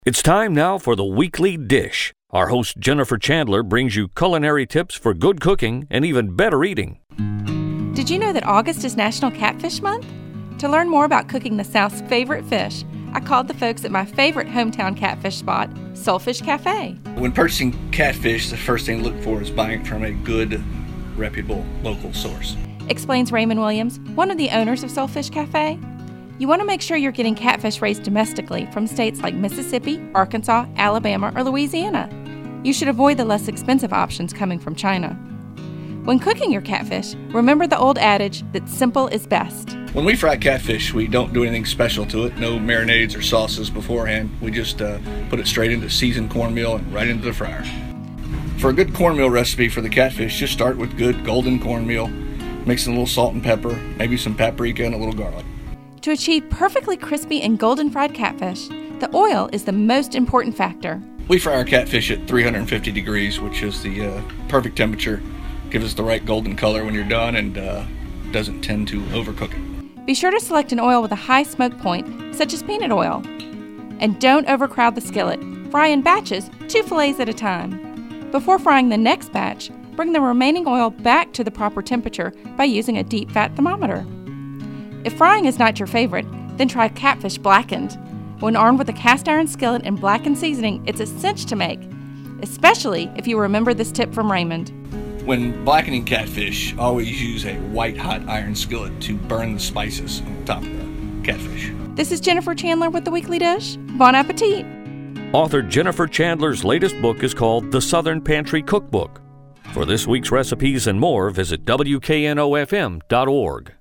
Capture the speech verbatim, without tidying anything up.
It's time now for the Weekly Dish. Our host Jennifer Chandler brings you culinary tips for good cooking and even better eating. Did you know that August is National Catfish Month? To learn more about cooking the South's favorite fish, I called the folks at my favorite hometown catfish spot, Soulfish Cafe. When purchasing catfish, the first thing to look for is buying it from a good, reputable local source. Explains Raymond Williams, one of the owners of Soulfish Cafe. You want to make sure you're getting catfish raised domestically from states like Mississippi, Arkansas, Alabama, or Louisiana. You should avoid the less expensive options coming from China. When cooking your catfish, remember the old adage that simple is best. When we fry catfish, we don't do anything special to it, no marinades or sauces beforehand. We just uh, put it straight into seasoned cornmeal and right into the fryer. For a good cornmeal recipe for the catfish, just start with good golden cornmeal, mix in a little salt and pepper, maybe some paprika and a little garlic. To achieve perfectly crispy and golden fried catfish, the oil is the most important factor. We fry our catfish at three hundred fifty degrees, which is the uh, perfect temperature. Gives us the right golden color when you're done and uh, doesn't tend to overcook it. Be sure to select an oil with a high smoke point, such as peanut oil. And don't overcrowd the skillet. Fry in batches, two fillets at a time. Before frying the next batch, bring the remaining oil back to the proper temperature by using a deep fat thermometer. If frying is not your favorite, then try catfish blackened. When armed with a cast iron skillet and blackened seasoning, it's a cinch to make, especially if you remember this tip from Raymond. When blackening catfish, always use a white hot iron skillet to burn the spices on the top of the catfish. This is Jennifer Chandler with the Weekly Dish. Bon appetit! Author Jennifer Chandler's latest book is called The Southern Pantry Cookbook. For this week's recipes and more, visit W K N O F M dot org.